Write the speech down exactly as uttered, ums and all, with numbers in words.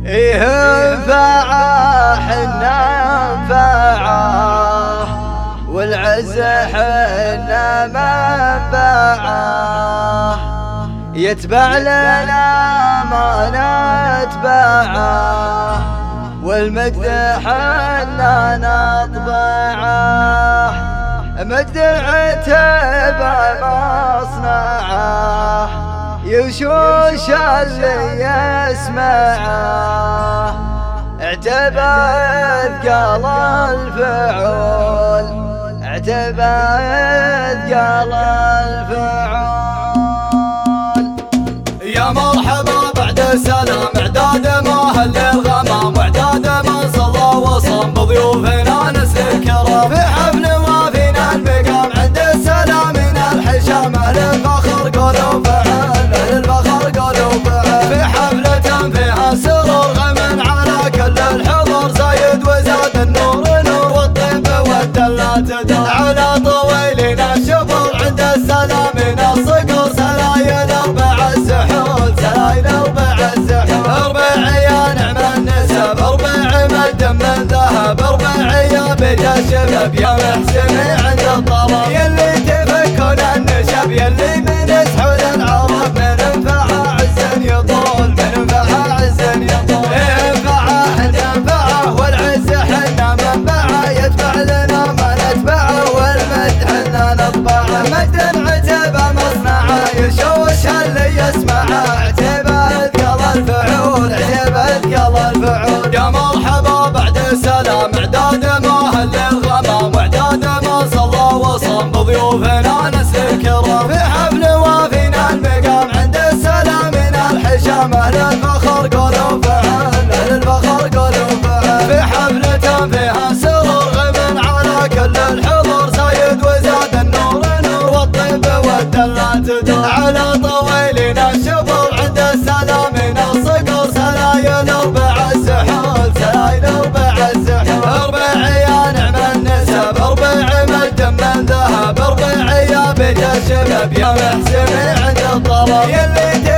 ينفعه حنا ننفعه والعز حنا منبعه، يتبع لنا ما نتبعه والمجد حنا نطبعه، مجد العتب مصنعه يوشوش اللي يسمعه، اعتب اثقال الفعول اعتب اثقال الفعول. يا مرحبا بعد السلام اعداد ماهل للغمام واعداد من صلى وصام بضيوفنا نسل كرام، في حفل وافينا المقام عند السلام من الحشام اهل الفخر قولوا فعل اهل الفخر قولوا فعل، في حفلة فيها سرور غم على كل الحضور زايد وزاد النور نور والطيب والدلات دل على طويلين الشبور عند السلام من الصقور سلايل اربع السحول سلايل اربع السحول، اربع يا نعم النسب اربع مجد من ذهب اربع يا بيت الشباب يا محسن عند الطلب، يلي تفكون النشب يلي من سحول العرب من انفعه عز يطول من انفعه عز يطول، ينفعه ينفعه والعز حنا منبعه يتبع لنا ما نتبعه والمجد حنا نطبعه، مجد عتب مصنعه يشوش اللي يسمعه اعتب اثقال الفعول اعتب اثقال الفعول. يا مرحبا بعد السلام اعداد ماهل للغمام واعداد ما صلى وصام بضيوفنا نسل كرام، في حفل وافينا المقام عند السلام من الحشام اهل الفخر قولوا فعل اهل الفخر قولوا فعل، في حفلة فيها سرور غم على كل الحضور زايد وزاد النور نور والطيب والدلات دل على طويلين الشبور عند السلام من الصقور سلايل اربع السحول سلايل اربع السحول، اربع يا نعم النسب اربع مجد من ذهب اربع يا بيت الشباب يا محسن عند الطلب، يلي